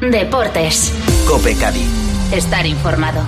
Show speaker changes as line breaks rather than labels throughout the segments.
Deportes.
COPE Cádiz.
Estar informado.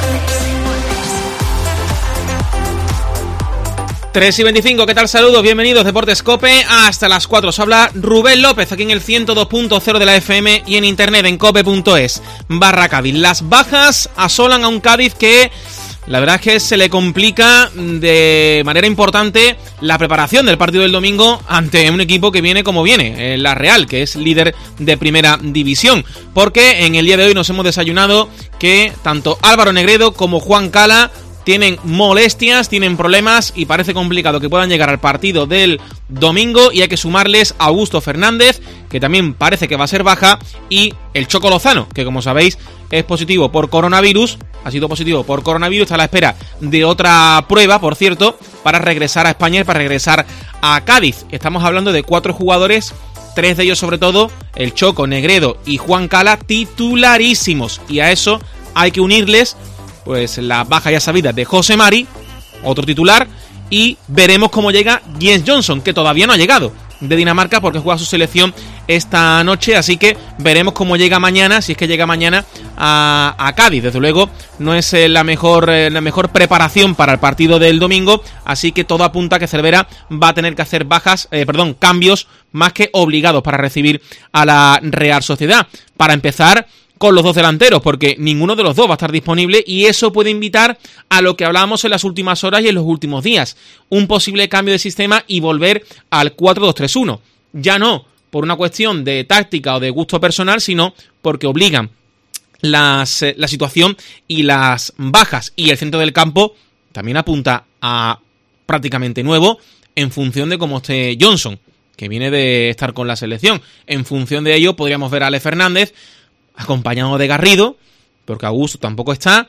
3:25, ¿qué tal? Saludos, bienvenidos, Deportes COPE, hasta las 4. Os habla Rubén López, aquí en el 102.0 de la FM y en internet en cope.es/Cádiz. Las bajas asolan a un Cádiz que la verdad es que se le complica de manera importante la preparación del partido del domingo ante un equipo que viene como viene, la Real, que es líder de primera división, porque en el día de hoy nos hemos desayunado que tanto Álvaro Negredo como Juan Cala tienen molestias, tienen problemas y parece complicado que puedan llegar al partido del domingo, y hay que sumarles a Augusto Fernández, que también parece que va a ser baja, y el Choco Lozano, que como sabéis es positivo por coronavirus, ha sido positivo por coronavirus, está a la espera de otra prueba, por cierto, para regresar a España y para regresar a Cádiz. Estamos hablando de 4 jugadores, 3 de ellos sobre todo, el Choco, Negredo y Juan Cala, titularísimos, y a eso hay que unirles pues la baja ya sabida de José Mari, otro titular, y veremos cómo llega Jens Johnson, que todavía no ha llegado de Dinamarca porque juega su selección esta noche, así que veremos cómo llega mañana, si es que llega mañana a Cádiz. Desde luego no es la mejor preparación para el partido del domingo, así que todo apunta a que Cervera va a tener que hacer cambios más que obligados para recibir a la Real Sociedad. Para empezar, con los 2 delanteros, porque ninguno de los dos va a estar disponible, y eso puede invitar a lo que hablábamos en las últimas horas y en los últimos días, un posible cambio de sistema y volver al 4-2-3-1. Ya no por una cuestión de táctica o de gusto personal, sino porque obligan la situación y las bajas, y el centro del campo también apunta a prácticamente nuevo en función de cómo esté Johnson, que viene de estar con la selección. En función de ello podríamos ver a Ale Fernández acompañado de Garrido, porque Augusto tampoco está,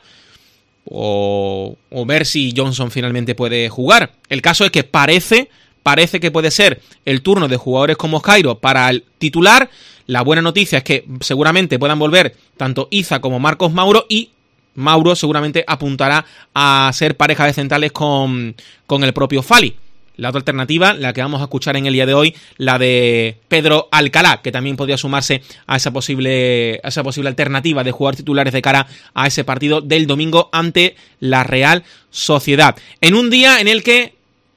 o ver si Johnson finalmente puede jugar. El caso es que parece que puede ser el turno de jugadores como Jairo para el titular. La buena noticia es que seguramente puedan volver tanto Iza como Marcos Mauro, y Mauro seguramente apuntará a ser pareja de centrales con el propio Fali. La otra alternativa, la que vamos a escuchar en el día de hoy, la de Pedro Alcalá, que también podría sumarse a esa posible alternativa de jugar titulares de cara a ese partido del domingo ante la Real Sociedad. En un día en el que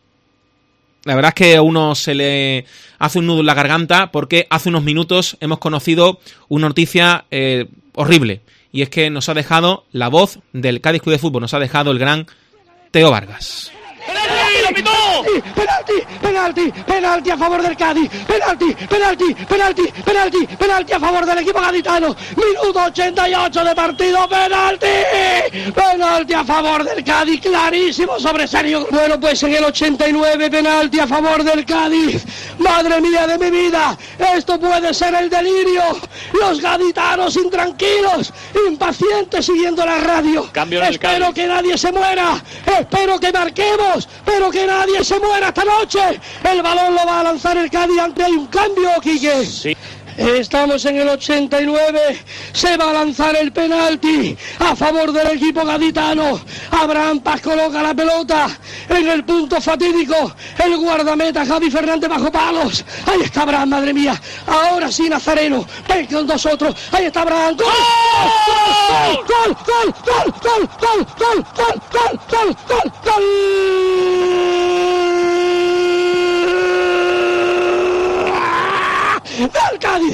la verdad es que a uno se le hace un nudo en la garganta, porque hace unos minutos hemos conocido una noticia horrible, y es que nos ha dejado la voz del Cádiz Club de Fútbol, nos ha dejado el gran Teo Vargas.
Penalti a favor del Cádiz, penalti a favor del equipo gaditano, minuto 88 de partido, penalti a favor del Cádiz, clarísimo sobre Sergio. Bueno, pues en el 89, penalti a favor del Cádiz. Madre mía de mi vida, esto puede ser el delirio. Los gaditanos intranquilos, impacientes, siguiendo la radio. Espero que nadie se muera, espero que marquemos, pero que nadie se muera esta noche. El balón lo va a lanzar el Cádiz, ante hay un cambio, Quique. Sí. Estamos en el 89, se va a lanzar el penalti a favor del equipo gaditano. Abraham Paz coloca la pelota en el punto fatídico, el guardameta Javi Fernández bajo palos. Ahí está Abraham, madre mía. Ahora sí, Nazareno, ven con nosotros. Ahí está Abraham. ¡Gol! ¡Gol! Del Cádiz,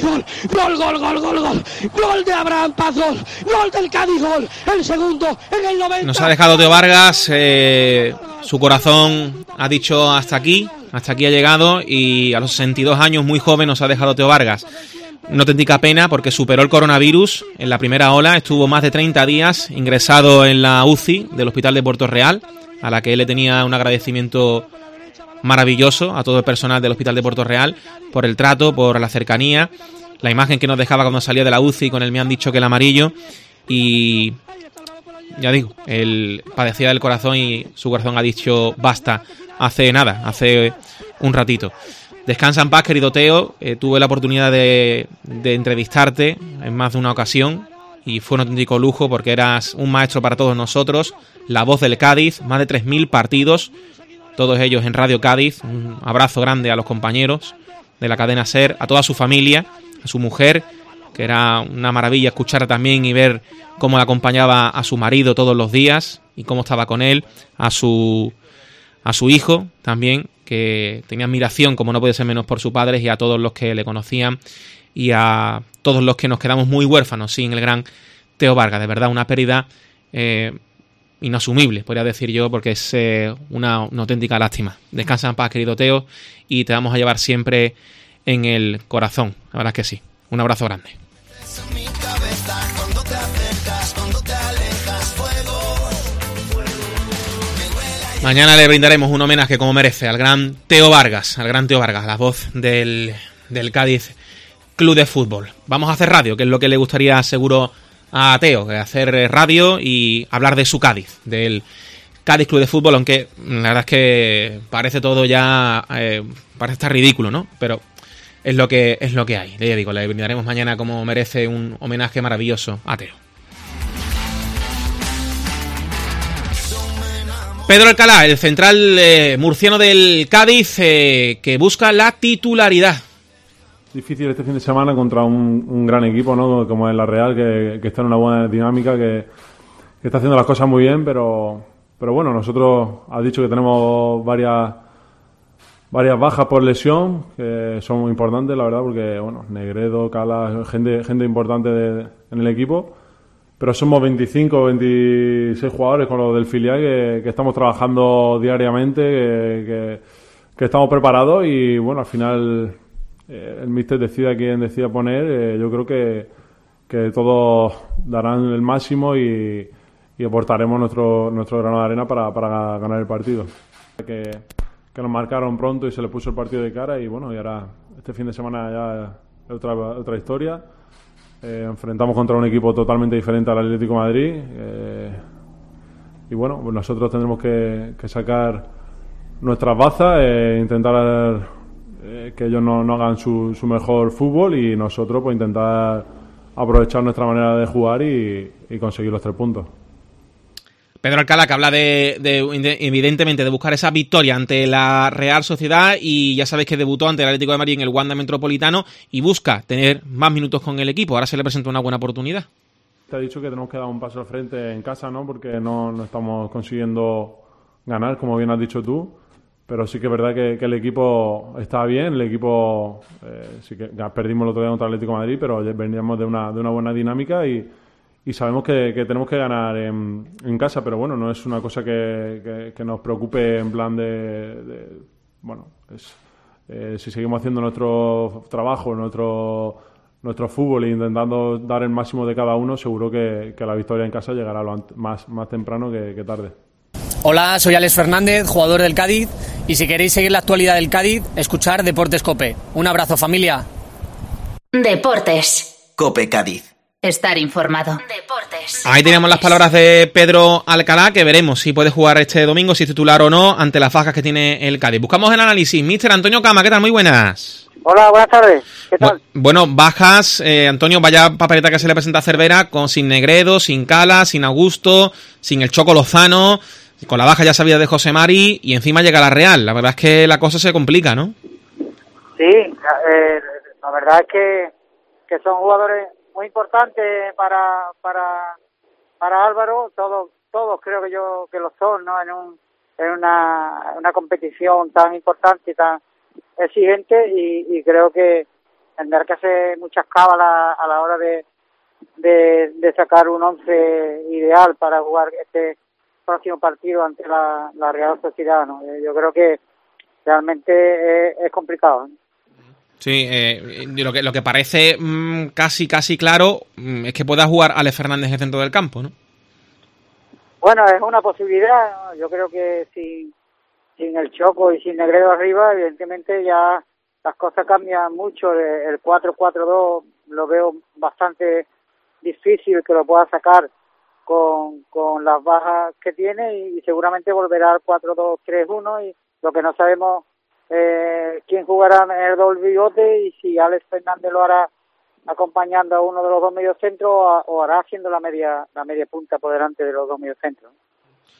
gol de Abraham Paz, gol del Cádiz, el segundo en el 90.
Nos ha dejado Teo Vargas, su corazón ha dicho hasta aquí ha llegado, y a los 62 años, muy joven, nos ha dejado Teo Vargas. Una auténtica pena, porque superó el coronavirus en la primera ola, estuvo más de 30 días ingresado en la UCI del Hospital de Puerto Real, a la que él le tenía un agradecimiento maravilloso a todo el personal del Hospital de Puerto Real por el trato, por la cercanía, la imagen que nos dejaba cuando salía de la UCI con el "me han dicho que el amarillo", y ya digo, él padecía del corazón y su corazón ha dicho basta hace un ratito. Descansa en paz, querido Teo. Tuve la oportunidad de entrevistarte en más de una ocasión y fue un auténtico lujo, porque eras un maestro para todos nosotros, la voz del Cádiz, más de 3.000 partidos, todos ellos en Radio Cádiz. Un abrazo grande a los compañeros de la cadena SER, a toda su familia, a su mujer, que era una maravilla escuchar también y ver cómo acompañaba a su marido todos los días y cómo estaba con él, a su hijo también, que tenía admiración, como no puede ser menos, por sus padres, y a todos los que le conocían y a todos los que nos quedamos muy huérfanos sin el gran Teo Vargas. De verdad, una pérdida inasumible, podría decir yo, porque es una auténtica lástima. Descansa en paz, querido Teo, y te vamos a llevar siempre en el corazón. La verdad es que sí. Un abrazo grande. Mañana le brindaremos un homenaje como merece al gran Teo Vargas, la voz del Cádiz Club de Fútbol. Vamos a hacer radio, que es lo que le gustaría seguro a Teo, hacer radio y hablar de su Cádiz, del Cádiz Club de Fútbol, aunque la verdad es que parece todo ya, parece estar ridículo, ¿no? Pero es lo que hay. Ya digo, le brindaremos mañana como merece un homenaje maravilloso a Teo. Pedro Alcalá, el central murciano del Cádiz, que busca la titularidad.
Difícil este fin de semana contra un gran equipo, ¿no? Como es la Real, que está en una buena dinámica, que está haciendo las cosas muy bien, pero bueno, nosotros has dicho que tenemos varias bajas por lesión, que son muy importantes, la verdad, porque bueno, Negredo, Cala, gente importante en el equipo. Pero somos 25 o 26 jugadores con los del filial que estamos trabajando diariamente, que estamos preparados y bueno, al final el míster decida quién decida poner. Yo creo que todos darán el máximo y aportaremos nuestro grano de arena para ganar el partido. Que nos marcaron pronto y se les puso el partido de cara y bueno, y ahora este fin de semana ya es otra historia. Enfrentamos contra un equipo totalmente diferente al Atlético de Madrid y bueno, pues nosotros tendremos que sacar nuestras bazas, intentar que ellos no hagan su mejor fútbol y nosotros pues intentar aprovechar nuestra manera de jugar y conseguir los 3 puntos.
Pedro Alcalá, que habla evidentemente de buscar esa victoria ante la Real Sociedad, y ya sabéis que debutó ante el Atlético de Madrid en el Wanda Metropolitano y busca tener más minutos con el equipo. Ahora se le presenta una buena oportunidad.
Te ha dicho que tenemos que dar un paso al frente en casa, ¿no? Porque no estamos consiguiendo ganar, como bien has dicho tú, pero sí que es verdad que el equipo está bien. El equipo sí que ya perdimos el otro día contra el Atlético de Madrid, pero veníamos de una buena dinámica y sabemos que tenemos que ganar en casa, pero bueno, no es una cosa que nos preocupe en plan bueno, si seguimos haciendo nuestro trabajo, nuestro fútbol e intentando dar el máximo de cada uno, seguro que la victoria en casa llegará más temprano que tarde.
Hola, soy Alex Fernández, jugador del Cádiz, y si queréis seguir la actualidad del Cádiz, escuchar Deportes COPE. Un abrazo, familia.
Deportes
COPE Cádiz.
Estar informado. Deportes.
Ahí tenemos las palabras de Pedro Alcalá, que veremos si puede jugar este domingo, si es titular o no, ante las bajas que tiene el Cádiz. Buscamos el análisis. Míster Antonio Cama, ¿qué tal? Muy buenas.
Hola, buenas tardes. ¿Qué tal?
Bueno, bajas, Antonio, vaya papeleta que se le presenta a Cervera, sin Negredo, sin Cala, sin Augusto, sin el Choco Lozano, con la baja ya sabida de José Mari, y encima llega la Real. La verdad es que la cosa se complica, ¿no?
Sí, la verdad es que son jugadores muy importante para Álvaro, todos creo que lo son, ¿no? En una competición tan importante y tan exigente y creo que tendrá que hacer muchas cábalas a la hora de sacar un 11 ideal para jugar este próximo partido ante la Real Sociedad, ¿no? Yo creo que realmente es complicado, ¿no?
Sí, lo que parece casi claro es que pueda jugar Alex Fernández en el centro del campo, ¿no?
Bueno, es una posibilidad, ¿no? Yo creo que sin el Choco y sin Negredo arriba, evidentemente ya las cosas cambian mucho. El 4-4-2 lo veo bastante difícil que lo pueda sacar con las bajas que tiene y seguramente volverá al 4-2-3-1 y lo que no sabemos quién jugará en el doble pivote y si Alex Fernández lo hará acompañando a uno de los dos mediocentros o hará haciendo la media punta por delante de los dos mediocentros.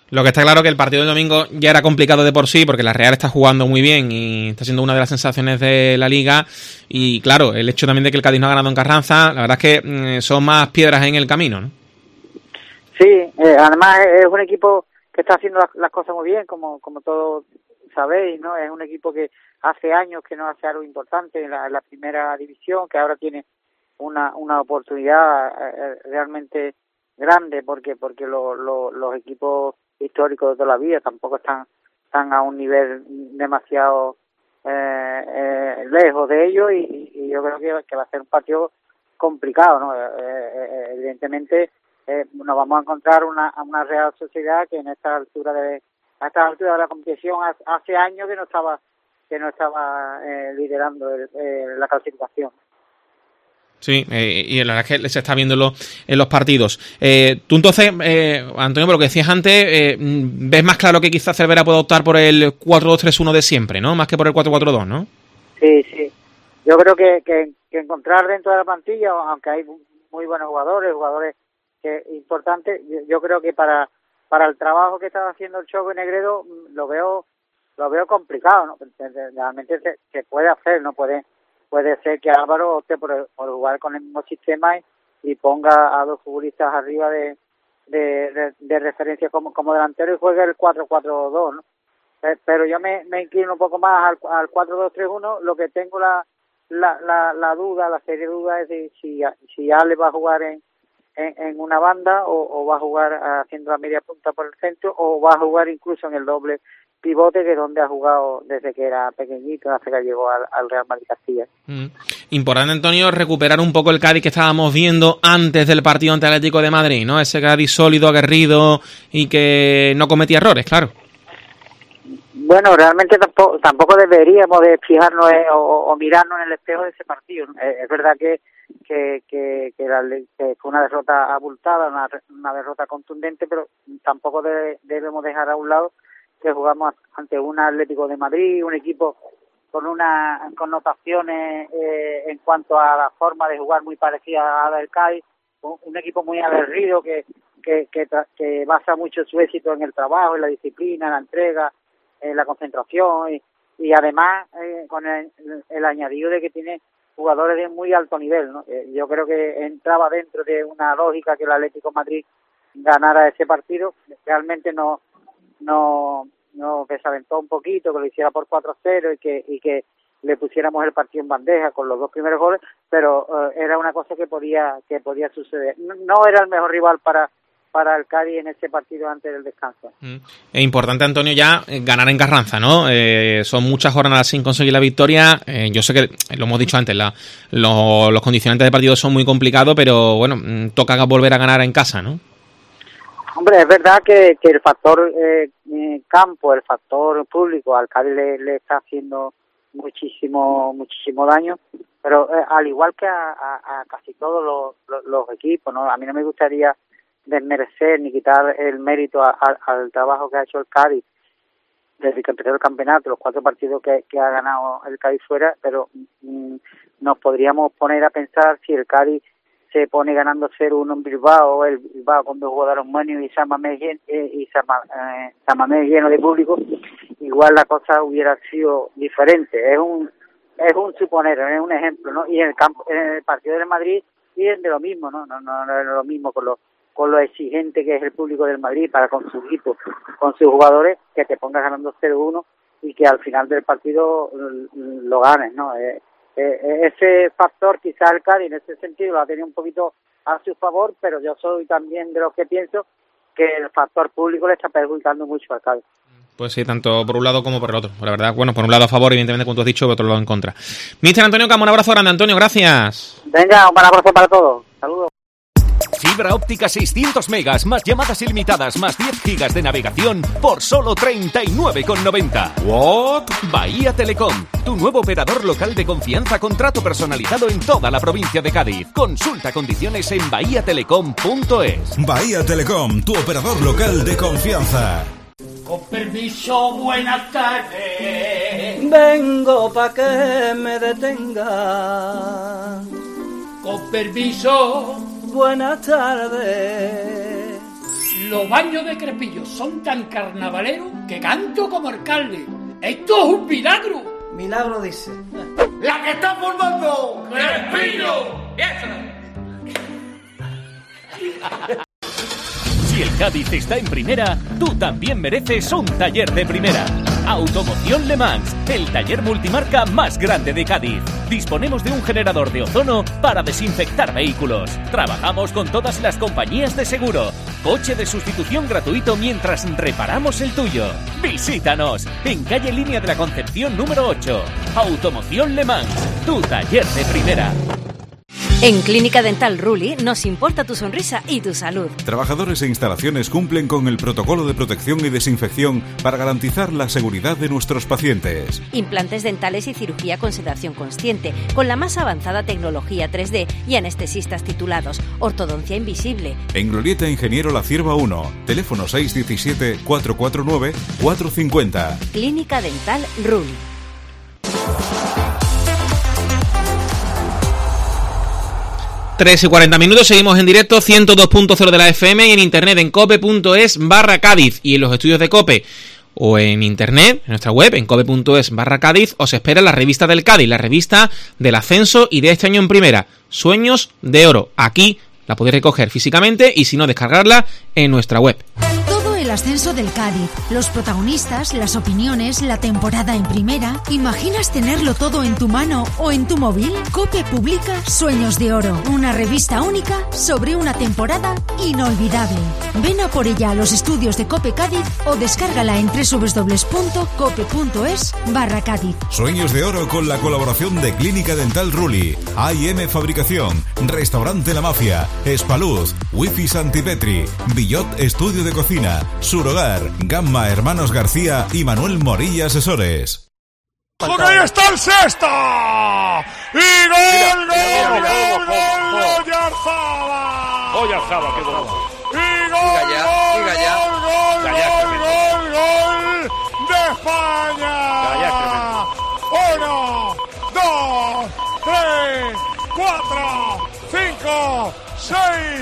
Lo que está claro que el partido del domingo ya era complicado de por sí, porque la Real está jugando muy bien y está siendo una de las sensaciones de la Liga. Y claro, el hecho también de que el Cádiz no ha ganado en Carranza, la verdad es que son más piedras en el camino, ¿no?
Sí, además es un equipo que está haciendo las cosas muy bien, como todos sabéis, ¿no? Es un equipo que hace años que no hace algo importante en la primera división, que ahora tiene una oportunidad realmente grande, porque los equipos históricos de toda la vida tampoco están a un nivel demasiado lejos de ellos, y yo creo que va a ser un partido complicado, ¿no? Evidentemente nos vamos a encontrar una Real Sociedad que a esta altura de la competición hace años que no estaba liderando la clasificación.
Sí, y la verdad es que se está viendo en los partidos. Tú entonces, Antonio, por lo que decías antes, ves más claro que quizás Cervera pueda optar por el 4-2-3-1 de siempre, ¿no? Más que por el 4-4-2, ¿no? Sí.
Yo creo que encontrar dentro de la plantilla, aunque hay muy buenos jugadores que importantes, yo creo que para el trabajo que estaba haciendo el Choco Negredo lo veo complicado, ¿no? Realmente se puede hacer, ¿no? Puede ser que Álvaro opte por jugar con el mismo sistema y ponga a dos futbolistas arriba de referencia como delantero y juegue el 4-4-2, ¿no? Pero yo me inclino un poco más al 4-2-3-1. Lo que tengo la seria duda es de si Ale va a jugar en una banda o va a jugar haciendo la media punta por el centro, o va a jugar incluso en el doble pivote, que es donde ha jugado desde que era pequeñito hasta que llegó al Real Madrid Castilla.
Importante, Antonio, recuperar un poco el Cádiz que estábamos viendo antes del partido ante Atlético de Madrid, ¿no? Ese Cádiz sólido, aguerrido y que no cometía errores, claro.
Bueno, realmente tampoco deberíamos de fijarnos o mirarnos en el espejo de ese partido. Es verdad que fue una derrota abultada, una derrota contundente, pero tampoco debemos dejar a un lado que jugamos ante un Atlético de Madrid, un equipo con unas connotaciones en cuanto a la forma de jugar muy parecida a la del Cádiz, un equipo muy aguerrido que basa mucho su éxito en el trabajo, en la disciplina, en la entrega, en la concentración, y además con el añadido de que tiene jugadores de muy alto nivel, ¿no? Yo creo que entraba dentro de una lógica que el Atlético de Madrid ganara ese partido. Realmente no desalentó un poquito, que lo hiciera por 4-0 y que le pusiéramos el partido en bandeja con los dos primeros goles, pero era una cosa que podía suceder. No era el mejor rival para el Cádiz en ese partido antes del descanso.
Es importante, Antonio, ya ganar en Carranza, ¿no? Son muchas jornadas sin conseguir la victoria. Yo sé que, lo hemos dicho antes, los condicionantes de partido son muy complicados, pero bueno, toca volver a ganar en casa, ¿no?
Hombre, es verdad que el factor campo, el factor público al Cádiz le está haciendo muchísimo daño, pero al igual que a casi todos los equipos, ¿no? A mí no me gustaría desmerecer ni quitar el mérito al trabajo que ha hecho el Cádiz desde que empezó el campeonato, los 4 partidos que ha ganado el Cádiz fuera, pero nos podríamos poner a pensar si el Cádiz se pone ganando 0-1 en Bilbao, el Bilbao con 2 jugadores Menu y Samamés lleno de público, igual la cosa hubiera sido diferente. Es un suponer, es un ejemplo, ¿no? Y en el partido del Madrid y de lo mismo, ¿no? No es lo mismo con lo exigente que es el público del Madrid para con su equipo, con sus jugadores, que te pongas ganando 0-1 y que al final del partido lo ganes, ¿no? Ese factor quizás el Cádiz en ese sentido lo ha tenido un poquito a su favor, pero yo soy también de los que pienso que el factor público le está perjudicando mucho al Cádiz.
Pues sí, tanto por un lado como por el otro. La verdad, bueno, por un lado a favor, evidentemente, como tú has dicho, por otro lado en contra. Mister Antonio Camo, un abrazo grande, Antonio, gracias.
Venga, un abrazo para todos. Saludos.
Fibra óptica 600 megas, más llamadas ilimitadas, más 10 gigas de navegación por solo 39,90.
¿What?
Bahía Telecom, tu nuevo operador local de confianza, contrato personalizado en toda la provincia de Cádiz. Consulta condiciones en bahiatelecom.es.
Bahía Telecom, tu operador local de confianza.
Con permiso, buenas tardes.
Vengo pa' que me detenga.
Con permiso,
buenas tardes.
Los baños de Crespillo son tan carnavaleros que canto como alcalde. ¡Esto es un milagro!
Milagro dice.
¡La que está formando Crespillo!
Si el Cádiz está en primera, tú también mereces un taller de primera. Automoción Le Mans, el taller multimarca más grande de Cádiz. Disponemos de un generador de ozono para desinfectar vehículos. Trabajamos con todas las compañías de seguro. Coche de sustitución gratuito mientras reparamos el tuyo. Visítanos en calle Línea de la Concepción número 8. Automoción Le Mans, tu taller de primera.
En Clínica Dental Ruli nos importa tu sonrisa y tu salud.
Trabajadores e instalaciones cumplen con el protocolo de protección y desinfección para garantizar la seguridad de nuestros pacientes.
Implantes dentales y cirugía con sedación consciente, con la más avanzada tecnología 3D y anestesistas titulados. Ortodoncia invisible.
En Glorieta Ingeniero La Cierva 1, teléfono 617-449-450.
Clínica Dental Ruli.
Tres y 40 minutos, seguimos en directo, 102.0 de la FM y en internet en cope.es/Cádiz y en los estudios de Cope o en internet, en nuestra web, en cope.es/Cádiz, os espera la revista del Cádiz, la revista del ascenso y de este año en primera, Sueños de Oro. Aquí la podéis recoger físicamente y si no, descargarla en nuestra web.
El ascenso del Cádiz, los protagonistas, las opiniones, la temporada en primera. ¿Imaginas tenerlo todo en tu mano o en tu móvil? Cope publica Sueños de Oro, una revista única sobre una temporada inolvidable. Ven a por ella a los estudios de Cope Cádiz o descárgala en www.cope.es/Cádiz.
Sueños de Oro con la colaboración de Clínica Dental Ruli, A&M Fabricación, Restaurante La Mafia, Espaluz, Wifi Santipetri, Billot Estudio de Cocina, Surhogar, Gamma Hermanos García y Manuel Morilla Asesores.
¡Porque ahí está el sexto! ¡Y gol, gol, gol, gol! ¡Oyarzaba, qué bueno! ¡Y gol, gol, gol de España! 1, 2, 3, 4, 5, 6,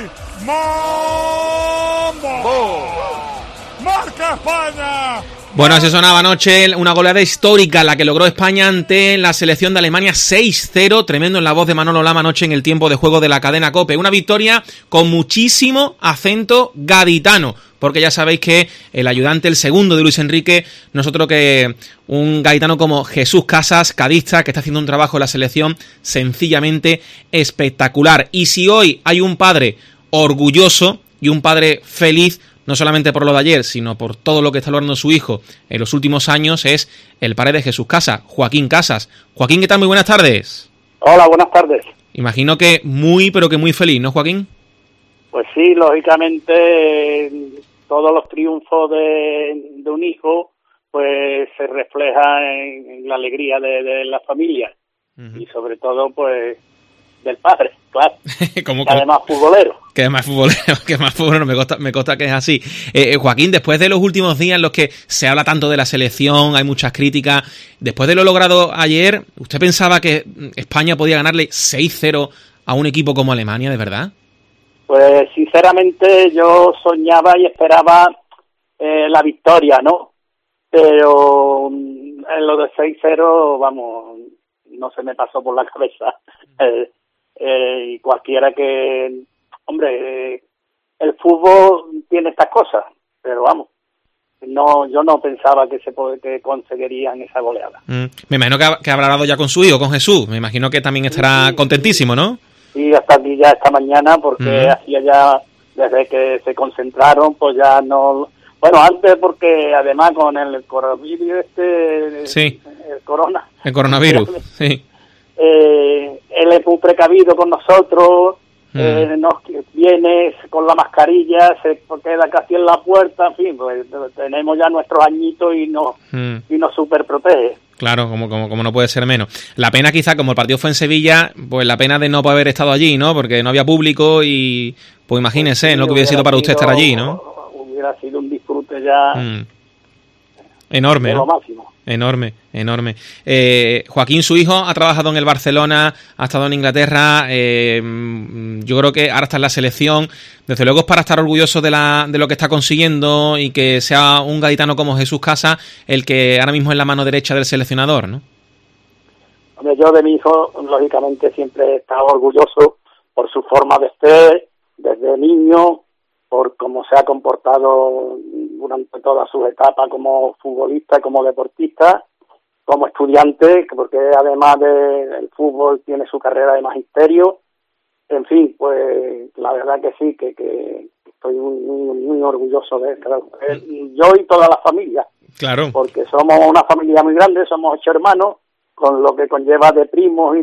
¡Mambo! ¡Marca España!
Bueno, así sonaba anoche una goleada histórica la que logró España ante la selección de Alemania 6-0, tremendo en la voz de Manolo Lama anoche en el tiempo de juego de la cadena COPE. Una victoria con muchísimo acento gaditano, porque ya sabéis que el ayudante, el segundo de Luis Enrique, no es otro que un gaditano como Jesús Casas, cadista, que está haciendo un trabajo en la selección sencillamente espectacular. Y si hoy hay un padre orgulloso y un padre feliz, no solamente por lo de ayer, sino por todo lo que está logrando su hijo en los últimos años, es el padre de Jesús Casas, Joaquín Casas. Joaquín, ¿qué tal? Muy buenas tardes.
Hola, buenas tardes.
Imagino que muy, pero que muy feliz, ¿no, Joaquín?
Pues sí, lógicamente todos los triunfos de un hijo pues se refleja en la alegría de la familia. Uh-huh. Y sobre todo pues del padre, claro.
¿Cómo?
Además futbolero.
Que es más futbolero, me consta que es así. Joaquín, después de los últimos días en los que se habla tanto de la selección, hay muchas críticas, después de lo logrado ayer, ¿usted pensaba que España podía ganarle 6-0 a un equipo como Alemania, de verdad?
Pues sinceramente yo soñaba y esperaba la victoria, ¿no? Pero en lo de 6-0, vamos, no se me pasó por la cabeza. Y cualquiera que... Hombre, el fútbol tiene estas cosas, pero vamos, yo no pensaba que conseguirían esa goleada.
Me imagino que habrá hablado ya con su hijo, con Jesús. Me imagino que también estará contentísimo, ¿no?
Sí, hasta aquí ya esta mañana, porque hacía ya, desde que se concentraron, pues ya no... Bueno, antes porque además con el coronavirus
sí.
El
coronavirus, sí.
Él es muy precavido con nosotros, nos viene con la mascarilla, se queda casi en la puerta, en fin, pues tenemos ya nuestros añitos y nos super protege.
Claro, como no puede ser menos. La pena quizá, como el partido fue en Sevilla, pues la pena de no haber estado allí, ¿no? Porque no había público y pues imagínese, pues sí, lo que hubiera sido para usted estar allí, ¿no?
Hubiera sido un disfrute ya
Enorme,
de lo
¿no?
máximo.
Enorme. Joaquín, su hijo, ha trabajado en el Barcelona, ha estado en Inglaterra, yo creo que ahora está en la selección. Desde luego es para estar orgulloso de lo que está consiguiendo y que sea un gaditano como Jesús Casas el que ahora mismo es la mano derecha del seleccionador, ¿no?
Hombre, yo de mi hijo, lógicamente, siempre he estado orgulloso por su forma de ser, desde niño, por cómo se ha comportado durante todas sus etapas como futbolista y como deportista, como estudiante, porque además del fútbol tiene su carrera de magisterio. En fin, pues la verdad que sí, que estoy muy orgulloso de él, claro. Yo y toda la familia.
Claro.
Porque somos una familia muy grande, somos 8 hermanos, con lo que conlleva de primos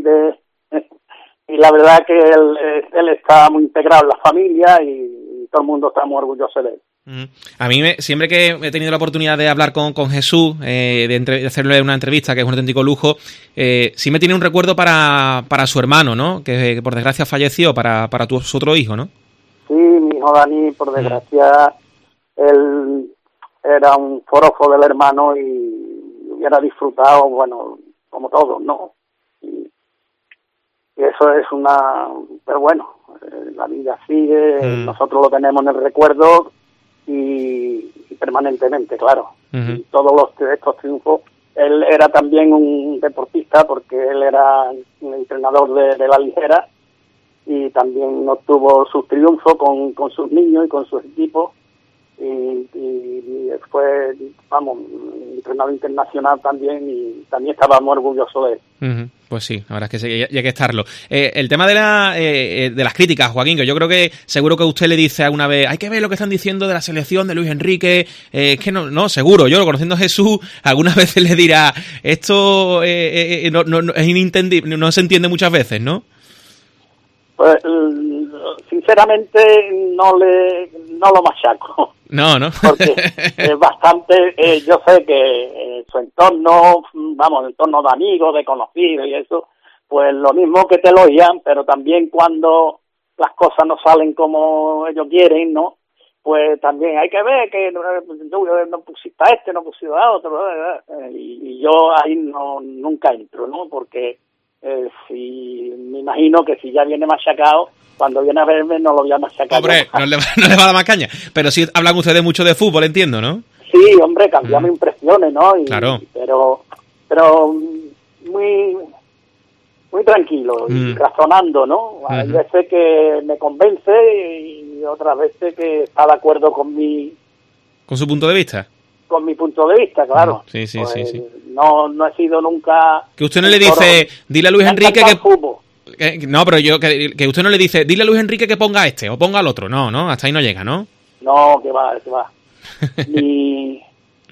y la verdad que él está muy integrado en la familia y todo el mundo está muy orgulloso de él.
A mí, siempre que he tenido la oportunidad de hablar con Jesús, de hacerle una entrevista, que es un auténtico lujo, sí me tiene un recuerdo para su hermano, ¿no? Que por desgracia falleció, para su otro hijo, ¿no?
Sí, mi hijo Dani, por desgracia, él era un forofo del hermano y hubiera disfrutado, bueno, como todos, ¿no? Y eso es pero bueno, la vida sigue, nosotros lo tenemos en el recuerdo y permanentemente, claro. Y todos estos triunfos, él era también un deportista porque él era un entrenador de la ligera y también obtuvo sus triunfos con sus niños y con sus equipos y fue, vamos, entrenador internacional también y también estábamos orgullosos de él.
Pues sí, la verdad es que sí, y hay que estarlo. El tema de las críticas, Joaquín, que yo creo que seguro que usted le dice alguna vez, hay que ver lo que están diciendo de la selección de Luis Enrique, es que no, seguro, yo conociendo a Jesús, algunas veces le dirá, esto no es inintendible, no se entiende muchas veces, ¿no?
Pues sinceramente no lo machaco.
No.
Porque es bastante, yo sé que su entorno, vamos, entorno de amigos, de conocidos y eso, pues lo mismo que te elogian, pero también cuando las cosas no salen como ellos quieren, ¿no? Pues también hay que ver que no pusiste a este, no pusiste a otro, y yo ahí nunca entro, ¿no? Porque me imagino que si ya viene machacado, cuando viene a verme no lo voy a machacar.
Hombre, no le va a dar más caña. Pero sí hablan ustedes mucho de fútbol, entiendo, ¿no?
Sí, hombre, cambiamos impresiones, ¿no?
Claro.
Pero muy tranquilo y razonando, ¿no? Hay veces que me convence y otras veces que está de acuerdo con
su punto de vista.
Con mi punto de vista, claro.
Sí.
No he sido nunca...
Que usted no le dice, dile a Luis Enrique que... No, pero que usted no le dice, dile a Luis Enrique que ponga este o ponga al otro. No, hasta ahí no llega, ¿no?
No, que va. y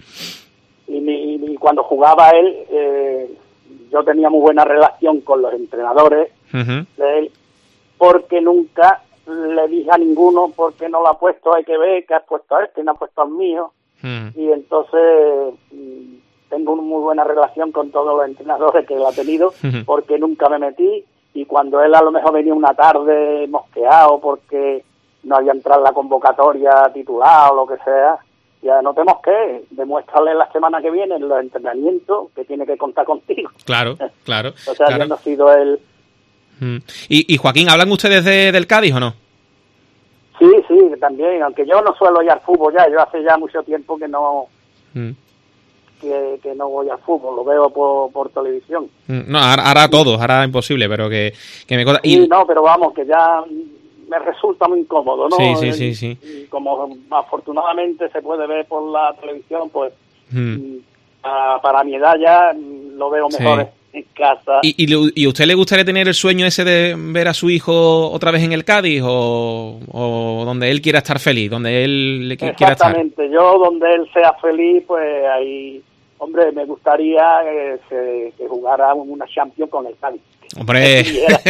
cuando jugaba él, yo tenía muy buena relación con los entrenadores de él, porque nunca le dije a ninguno porque no lo ha puesto, hay que ver que has puesto a este, no ha puesto al mío. Y entonces tengo una muy buena relación con todos los entrenadores que él ha tenido, porque nunca me metí, y cuando él a lo mejor venía una tarde mosqueado porque no había entrado en la convocatoria titular o lo que sea, ya no te mosquees, demuéstrale la semana que viene en los entrenamientos que tiene que contar contigo.
Claro.
O sea, yo no he sido él.
¿Y Joaquín, hablan ustedes del Cádiz o no?
Sí, también, aunque yo no suelo ir al fútbol ya, yo hace ya mucho tiempo que no que no voy al fútbol, lo veo por televisión.
No, ahora todos, ahora imposible, pero que me...
Sí, no, pero vamos, que ya me resulta muy incómodo, ¿no?
Sí.
Y como afortunadamente se puede ver por la televisión, pues para mi edad ya lo veo mejor en casa.
¿Y usted le gustaría tener el sueño ese de ver a su hijo otra vez en el Cádiz o donde él quiera estar feliz, donde él quiera estar?
Exactamente, yo donde él sea feliz, pues ahí, hombre, me gustaría que jugara una Champions con el Cádiz.
Hombre,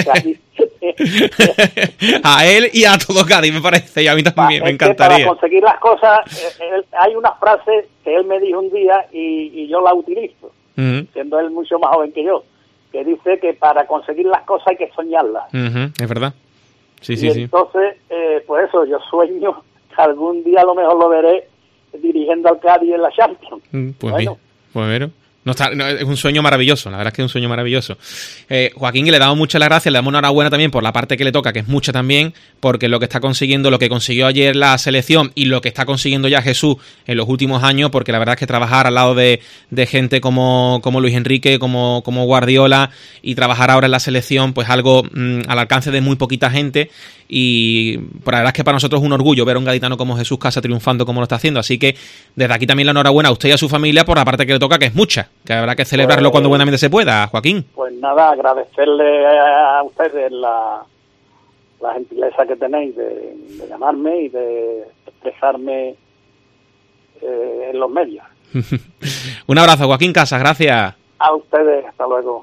a él y a todo Cádiz me parece, y a mí también me encantaría.
Para conseguir las cosas, hay una frase que él me dijo un día y yo la utilizo, siendo él mucho más joven que yo, que dice que para conseguir las cosas hay que soñarlas.
Es verdad. Sí.
Entonces, pues eso, yo sueño que algún día a lo mejor lo veré dirigiendo al Cádiz en la Champions.
Pues bueno. No está, es un sueño maravilloso, la verdad es que es un sueño maravilloso. Joaquín, y le damos muchas las gracias, le damos enhorabuena también por la parte que le toca, que es mucha también, porque lo que está consiguiendo, lo que consiguió ayer la selección y lo que está consiguiendo ya Jesús en los últimos años, porque la verdad es que trabajar al lado de gente como Luis Enrique, como Guardiola, y trabajar ahora en la selección, pues algo al alcance de muy poquita gente, y la verdad es que para nosotros es un orgullo ver a un gaditano como Jesús Casa triunfando como lo está haciendo, así que desde aquí también la enhorabuena a usted y a su familia por la parte que le toca, que es mucha, que habrá que celebrarlo cuando buenamente se pueda, Joaquín.
Pues nada, agradecerle a ustedes la gentileza que tenéis de llamarme y de expresarme en los medios.
Un abrazo, Joaquín Casas, gracias.
A ustedes, hasta luego.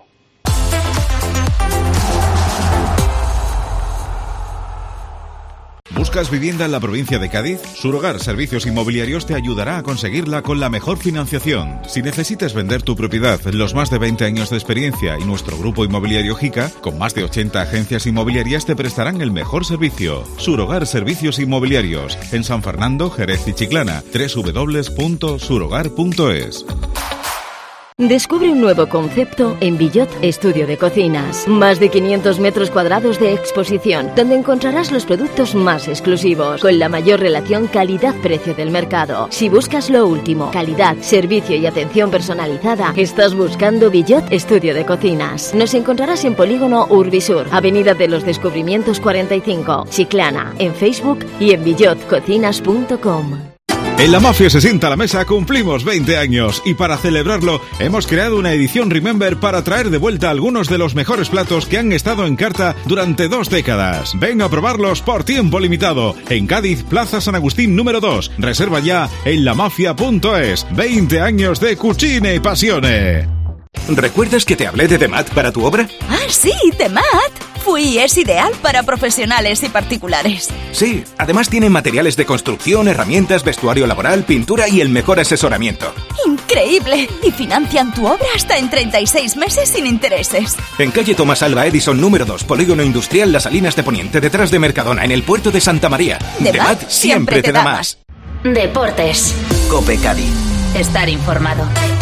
¿Buscas vivienda en la provincia de Cádiz? Surogar Servicios Inmobiliarios te ayudará a conseguirla con la mejor financiación. Si necesitas vender tu propiedad, los más de 20 años de experiencia y nuestro grupo inmobiliario JICA, con más de 80 agencias inmobiliarias, te prestarán el mejor servicio. Surogar Servicios Inmobiliarios, en San Fernando, Jerez y Chiclana. www.surogar.es.
Descubre un nuevo concepto en Villot Estudio de Cocinas. Más de 500 metros cuadrados de exposición, donde encontrarás los productos más exclusivos, con la mayor relación calidad-precio del mercado. Si buscas lo último, calidad, servicio y atención personalizada, estás buscando Villot Estudio de Cocinas. Nos encontrarás en Polígono Urbisur, Avenida de los Descubrimientos 45, Chiclana, en Facebook y en villotcocinas.com.
En La Mafia se sienta a la mesa cumplimos 20 años y para celebrarlo hemos creado una edición Remember para traer de vuelta algunos de los mejores platos que han estado en carta durante 2 décadas. Ven a probarlos por tiempo limitado en Cádiz, Plaza San Agustín número 2. Reserva ya en lamafia.es. 20 años de cucine y pasione.
¿Recuerdas que te hablé de Demat para tu obra?
¡Ah, sí! ¡Demat! Es ideal para profesionales y particulares.
Sí, además tiene materiales de construcción, herramientas, vestuario laboral, pintura y el mejor asesoramiento.
¡Increíble! Y financian tu obra hasta en 36 meses sin intereses.
En calle Tomás Alba Edison número 2, Polígono Industrial Las Salinas de Poniente, detrás de Mercadona, en el puerto de Santa María.
Demat siempre te da más.
Deportes.
COPE Cádiz.
Estar informado.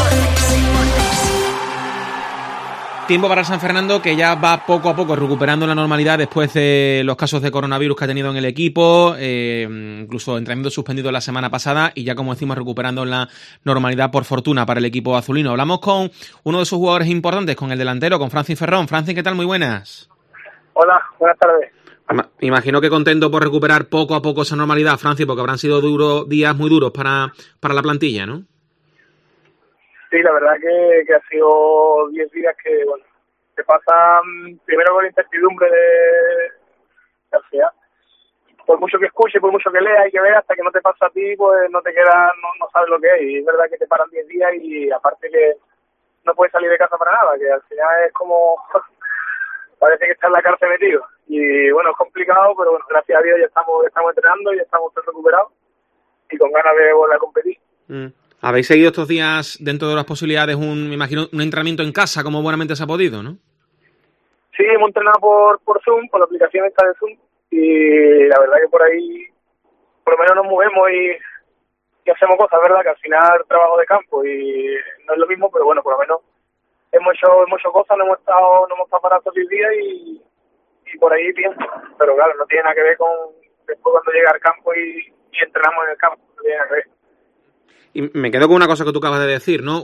Tiempo para San Fernando, que ya va poco a poco recuperando la normalidad después de los casos de coronavirus que ha tenido en el equipo, incluso entrenamiento suspendido la semana pasada y ya, como decimos, recuperando la normalidad por fortuna para el equipo azulino. Hablamos con uno de sus jugadores importantes, con el delantero, con Francis Ferrón. Francis, ¿qué tal? Muy buenas.
Hola, buenas tardes.
Imagino que contento por recuperar poco a poco esa normalidad, Francis, porque habrán sido días muy duros para la plantilla, ¿no?
Sí, la verdad que ha sido 10 días que, bueno, te pasan primero con la incertidumbre de al final. Por mucho que escuche, por mucho que lea y que vea, hasta que no te pasa a ti, pues no te queda, no sabes lo que es. Y es verdad que te paran 10 días y aparte que no puedes salir de casa para nada, que al final es como, parece que está en la cárcel metido. Y bueno, es complicado, pero bueno, gracias a Dios ya estamos entrenando, ya estamos recuperados y con ganas de volver a competir.
¿Habéis seguido estos días, dentro de las posibilidades, me imagino, un entrenamiento en casa, como buenamente se ha podido, ¿no?
Sí, hemos entrenado por Zoom, por la aplicación esta de Zoom, y la verdad que por ahí, por lo menos nos movemos y hacemos cosas, ¿verdad? Que al final trabajo de campo y no es lo mismo, pero bueno, por lo menos hemos hecho cosas, no hemos estado parados todos los días y por ahí bien, pero claro, no tiene nada que ver con después cuando llega al campo y entrenamos en el campo, no tiene nada que ver.
Y me quedo con una cosa que tú acabas de decir, ¿no?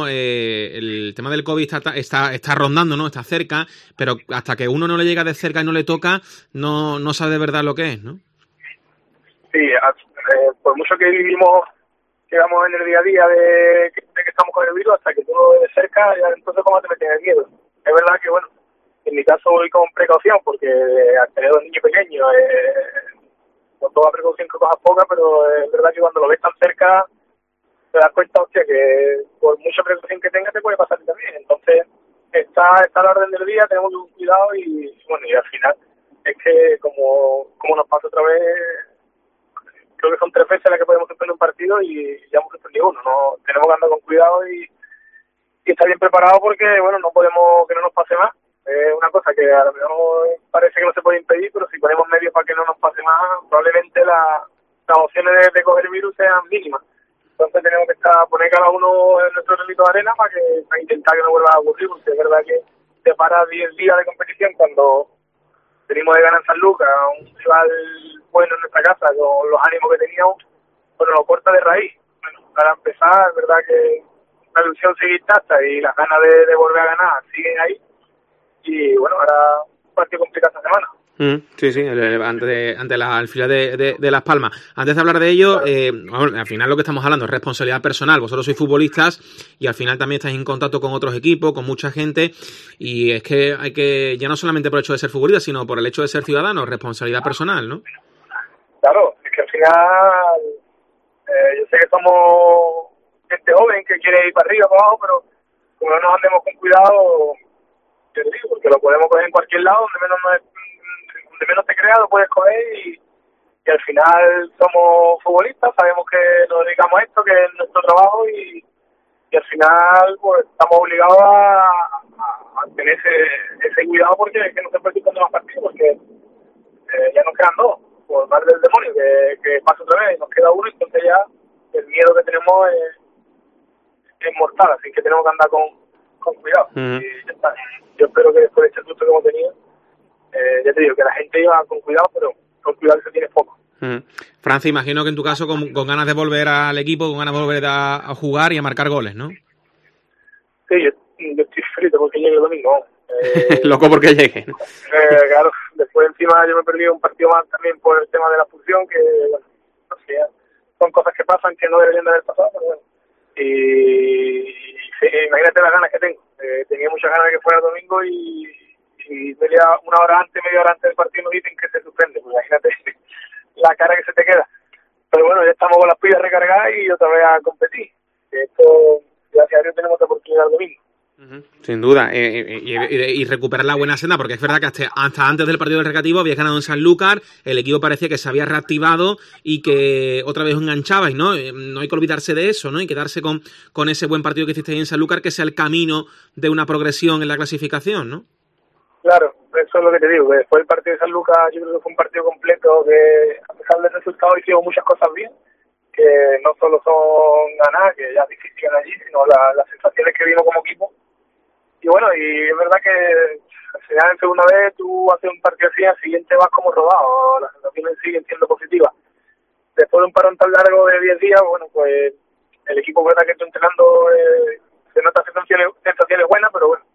El tema del COVID está rondando, ¿no? Está cerca, pero hasta que uno no le llega de cerca y no le toca, no sabe de verdad lo que es, ¿no?
Sí, por mucho que vivamos en el día a día de que estamos con el virus, hasta que tú lo ves de cerca, ya entonces cómo te metes el miedo. Es verdad que, bueno, en mi caso voy con precaución, porque al tener 2 niños pequeños, con toda precaución que cojas poca, pero es verdad que cuando lo ves tan cerca, te das cuenta, hostia, que por mucha precaución que tengas te puede pasar también. Entonces, está a la orden del día, tenemos que tener cuidado y bueno, y al final es que como nos pasa otra vez, creo que son 3 veces las que podemos suspender un partido y ya hemos suspendido uno. No, tenemos que andar con cuidado y estar bien preparado porque, bueno, no podemos que no nos pase más. Es una cosa que a lo mejor parece que no se puede impedir, pero si ponemos medios para que no nos pase más, probablemente las opciones de coger el virus sean mínimas. Entonces tenemos que poner cada uno en nuestro granito de arena para intentar que no vuelva a ocurrir, porque es verdad que te paras 10 días de competición cuando venimos de ganar en San Lucas, un rival bueno en nuestra casa, con los ánimos que teníamos, bueno, lo corta de raíz. Bueno, para empezar, es verdad que la ilusión sigue intacta y las ganas de volver a ganar siguen ahí. Y bueno, ahora un partido complicado esta semana.
Sí, ante el filial de Las Palmas. Antes de hablar de ello, al final lo que estamos hablando es responsabilidad personal. Vosotros sois futbolistas y al final también estáis en contacto con otros equipos, con mucha gente, y es que hay que, ya no solamente por el hecho de ser futbolista, sino por el hecho de ser ciudadano, responsabilidad personal, ¿no?
Claro, es que al final yo sé que somos gente joven que quiere ir para arriba, para abajo, pero como no nos andemos con cuidado, te digo, porque lo podemos coger en cualquier lado, donde menos te creas lo puedes coger y al final somos futbolistas, sabemos que nos dedicamos a esto, que es nuestro trabajo y al final pues estamos obligados a tener ese cuidado porque es que no se puede ir con más partidos porque ya nos quedan dos, por más del demonio que pasa otra vez y nos queda uno, entonces ya el miedo que tenemos es mortal, así que tenemos que andar con cuidado. Y ya está. Yo espero que después de este susto que hemos tenido, ya te digo, que la gente iba con cuidado, pero con cuidado se tiene poco.
Francia, imagino que en tu caso con ganas de volver al equipo, con ganas de volver a jugar y a marcar goles, ¿no?
Sí, yo estoy feliz porque llegue el domingo.
Loco porque llegue.
Claro, después encima yo me he perdido un partido más también por el tema de la fusión, que bueno, no sé, son cosas que pasan que no deberían de haber pasado, pero bueno. Y sí, imagínate las ganas que tengo. Tenía muchas ganas de que fuera el domingo y media hora antes del partido nos dicen que se suspende. Pues imagínate la cara que se te queda. Pero bueno, ya estamos con las pilas recargadas y otra vez a competir. Esto, gracias a Dios, tenemos otra oportunidad el domingo.
Sin duda, y recuperar la buena senda, porque es verdad que hasta antes del partido del Recreativo habías ganado en Sanlúcar, el equipo parecía que se había reactivado y que otra vez enganchabais, ¿no? No hay que olvidarse de eso, ¿no? Y quedarse con ese buen partido que hiciste ahí en Sanlúcar, que sea el camino de una progresión en la clasificación, ¿no?
Claro, eso es lo que te digo, que después del partido de Sanlúcar yo creo que fue un partido completo que a pesar del resultado hicimos muchas cosas bien, que no solo son ganar, que ya es difícil ganar allí, sino las sensaciones que vimos como equipo. Y bueno, y es verdad que al final en segunda vez tú haces un partido así, al siguiente vas como rodado, las sensaciones siguen siendo positivas. Después de un parón tan largo de 10 días, bueno, pues el equipo, verdad que está entrenando, se nota sensaciones buenas, pero bueno,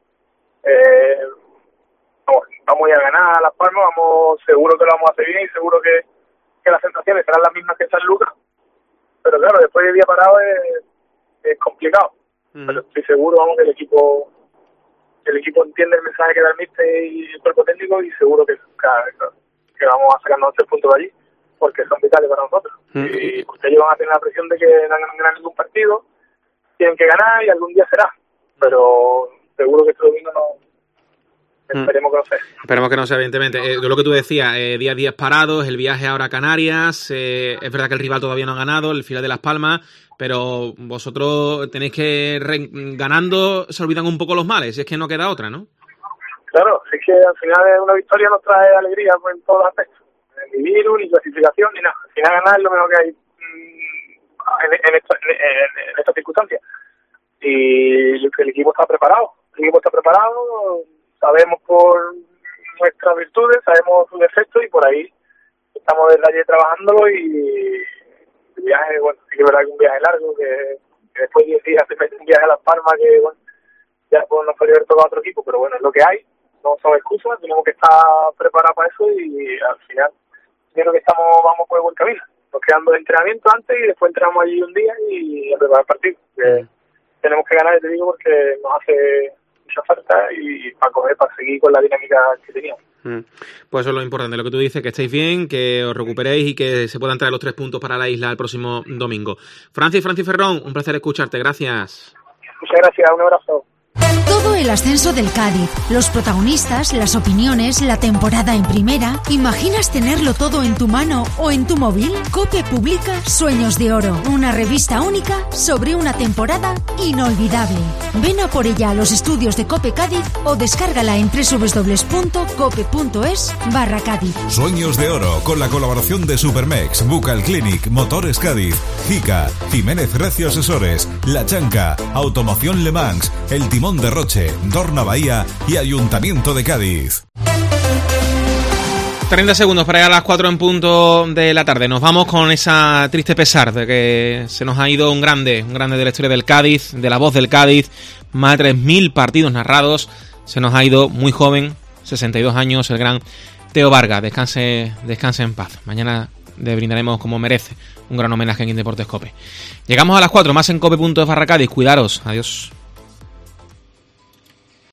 vamos a ganar a Las Palmas, seguro que lo vamos a hacer bien y seguro que las sensaciones serán las mismas que en San Lucas. Pero claro, después de día parado es complicado. Pero estoy seguro, vamos, que el equipo entiende el mensaje que da el míster y el cuerpo técnico y seguro que vamos a sacarnos 3 puntos de allí porque son vitales para nosotros. Y porque ellos van a tener la presión de que no han ganado ningún partido, tienen que ganar y algún día será. Pero seguro que este domingo no. Esperemos que no sea.
Esperemos que no sea, evidentemente. Lo que tú decías, días parados, el viaje ahora a Canarias, es verdad que el rival todavía no ha ganado, el filial de Las Palmas, pero vosotros tenéis que, ganando, se olvidan un poco los males, es que no queda otra, ¿no?
Claro, es que al final una victoria nos trae alegría pues, en todos los aspectos. Ni virus, ni clasificación, ni nada. Al final ganar es lo mejor que hay en estas circunstancias. Y el equipo está preparado. Sabemos por nuestras virtudes, sabemos sus defectos y por ahí estamos desde ayer trabajándolo y el viaje, bueno, sí que es verdad que es un viaje largo, que después de 10 días se mete un viaje a Las Palmas que, bueno, ya pues, nos podría haber tocado otro equipo, pero bueno, es lo que hay, no son excusas, tenemos que estar preparados para eso y al final yo creo que vamos por el buen camino. Nos quedan 2 entrenamientos antes y después entrenamos allí un día y a preparar el partido. Tenemos que ganar, te digo, porque nos hace mucha falta y para seguir con la dinámica que teníamos.
Pues eso es lo importante, lo que tú dices, que estéis bien, que os recuperéis y que se puedan traer los 3 puntos para la isla el próximo domingo. Francis Ferrón, un placer escucharte, gracias.
Muchas gracias, un abrazo.
Todo el ascenso del Cádiz, los protagonistas, las opiniones, la temporada en primera. ¿Imaginas tenerlo todo en tu mano o en tu móvil? COPE publica Sueños de Oro, una revista única sobre una temporada inolvidable. Ven a por ella a los estudios de COPE Cádiz o descárgala en www.cope.es/Cádiz.
Sueños de Oro, con la colaboración de Supermex, Bucal Clinic, Motores Cádiz, JICA, Jiménez Recio Asesores, La Chanca, Automoción Le Mans, El Timón de Roche, Dorna Bahía y Ayuntamiento de Cádiz.
30 segundos para llegar a las 4 en punto de la tarde. Nos vamos con esa triste pesar de que se nos ha ido un grande de la historia del Cádiz, de la voz del Cádiz, más de 3.000 partidos narrados. Se nos ha ido muy joven, 62 años, el gran Teo Vargas. Descanse en paz. Mañana le brindaremos como merece un gran homenaje aquí en Deportes COPE. Llegamos a las 4, más en cope.es/Cádiz. Cuidaros. Adiós.